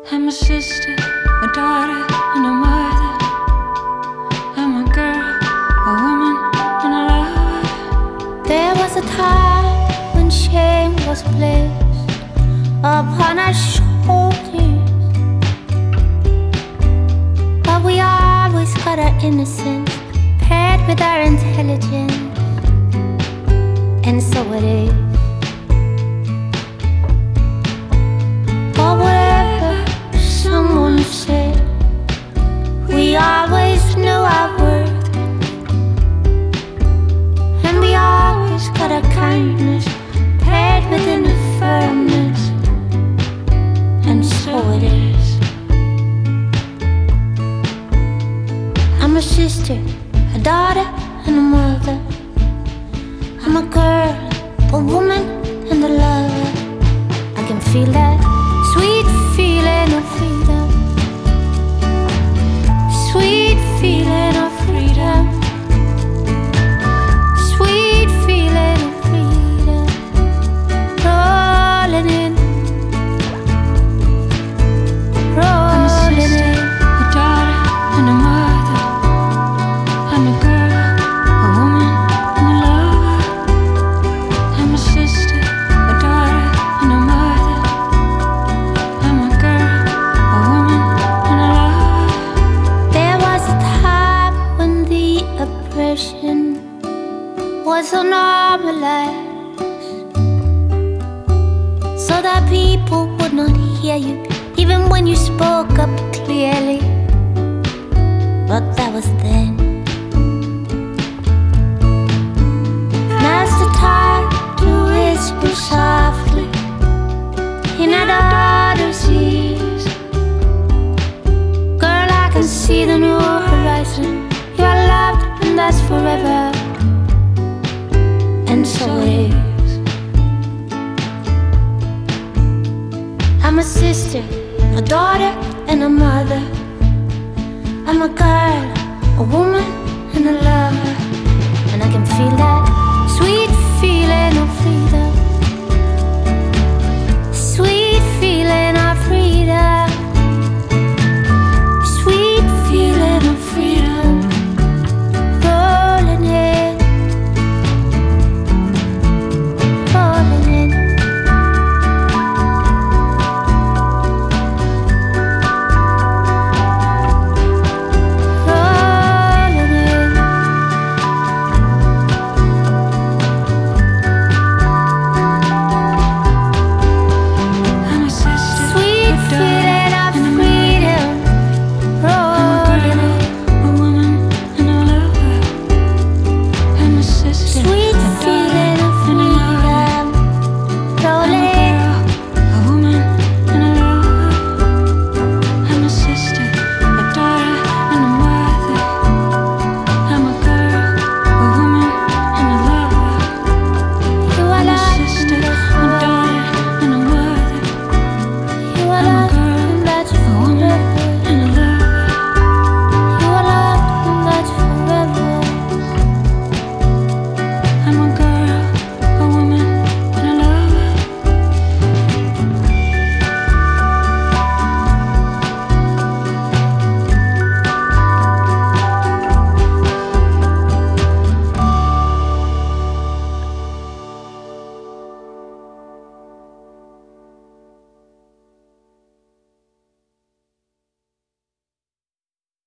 I'm a sister, a daughter, and a mother. I'm a girl, a woman, and a lover. There was a time when shame was placed upon our shoulders, but we always got our innocence paired with our intelligence, and so it is. But whatever someone said, we always knew our worth, and we always got our kindness paired with an firmness, and so it is. I'm a sister, a daughter, and a mother. I'm a girl, a woman, and a lover. I can feel that sweet feeling of freedom, sweet feeling of freedom, sweet feeling of freedom, rolling in, rolling in. A daughter and a mother. I'm a girl, a woman, and a lover. I'm a sister, a daughter, and a mother. I'm a girl, a woman, and a lover. There was a time when the oppression was so normalized, so that people would not hear you even when you spoke up clearly. But that was then. Now's the time to whisper softly in our daughter's ears. Girl, I can see the new horizon. You are loved, and that's forever. And so it is. I'm a sister, a daughter, and a mother. I'm a girl, a woman, and a lover. And I can feel that sweet feeling of freedom.